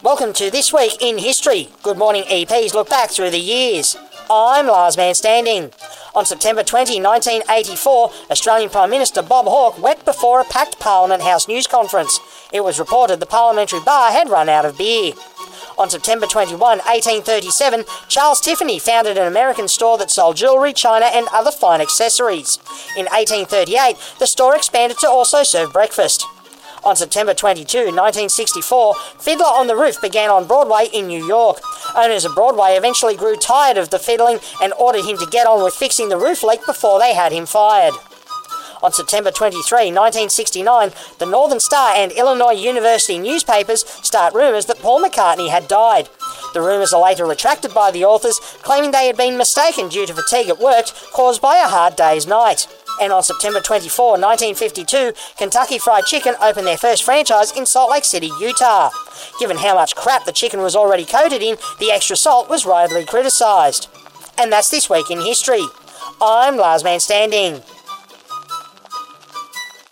Welcome to This Week in History. Good morning, EPs. Look back through the years. I'm Lars Man Standing. On September 20, 1984, Australian Prime Minister Bob Hawke wept before a packed Parliament House news conference. It was reported the parliamentary bar had run out of beer. On September 21, 1837, Charles Tiffany founded an American store that sold jewellery, china and other fine accessories. In 1838, the store expanded to also serve breakfast. On September 22, 1964, Fiddler on the Roof began on Broadway in New York. Owners of Broadway eventually grew tired of the fiddling and ordered him to get on with fixing the roof leak before they had him fired. On September 23, 1969, the Northern Star and Illinois University newspapers start rumours that Paul McCartney had died. The rumours are later retracted by the authors, claiming they had been mistaken due to fatigue at work caused by a hard day's night. And on September 24, 1952, Kentucky Fried Chicken opened their first franchise in Salt Lake City, Utah. Given how much crap the chicken was already coated in, the extra salt was widely criticised. And that's This Week in History. I'm Lars Man Standing.